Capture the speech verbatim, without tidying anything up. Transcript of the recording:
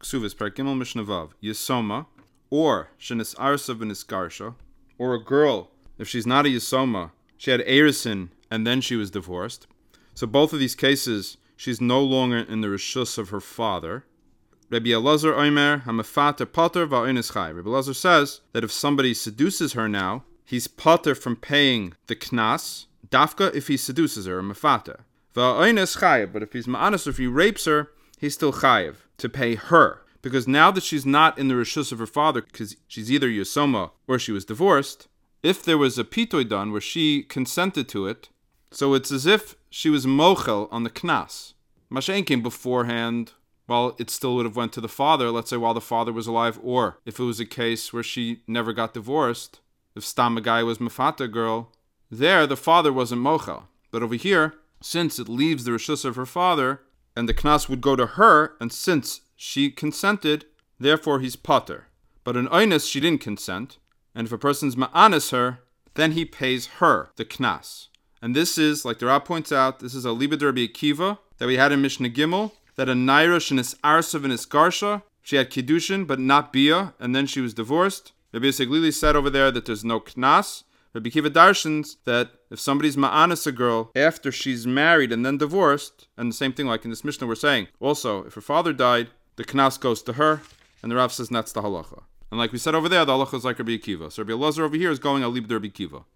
Ksuvis, Parkimel Mishnavav, Yisoma, or Shenis Arsa V'Nisgarsha, or a girl, if she's not a Yisoma, she had Erisin and then she was divorced. So both of these cases, she's no longer in the Rishus of her father. Rabbi Elazar Omer, Hamafata Potter Va'onis Chai. Rabbi Elazar says that if somebody seduces her now, he's potter from paying the knas, dafka if he seduces her, Mafata. Va'onis Chai, but if he's ma'anas, if he rapes her, he's still chayiv to pay her. Because now that she's not in the rishus of her father, because she's either Yosoma or she was divorced, if there was a pitoy done where she consented to it, so it's as if she was mochel on the knas. Mashain came beforehand, well, it still would have went to the father, let's say while the father was alive, or if it was a case where she never got divorced, if Stam a guy was mafata girl, there the father wasn't mochel. But over here, since it leaves the rishus of her father, and the knas would go to her, and since she consented, therefore he's potter. But in oines, she didn't consent, and if a person's ma'anis her, then he pays her, the knas. And this is, like the Rab points out, this is a libed Rabbi Akiva that we had in Mishnah Gimel, that a Nairish and his Arsav and his Garsha, she had Kiddushin, but not Bia, and then she was divorced. Rabbi Seglili said over there that there's no knas. Rabbi Akiva darshans that if somebody's ma'anis a girl after she's married and then divorced, and the same thing like in this Mishnah we're saying, also, if her father died, the knas goes to her, and the Rav says that's the halacha. And like we said over there, the halacha is like Rabbi Akiva. So Rabbi Elazar over here is going al libed Rabbi Akiva.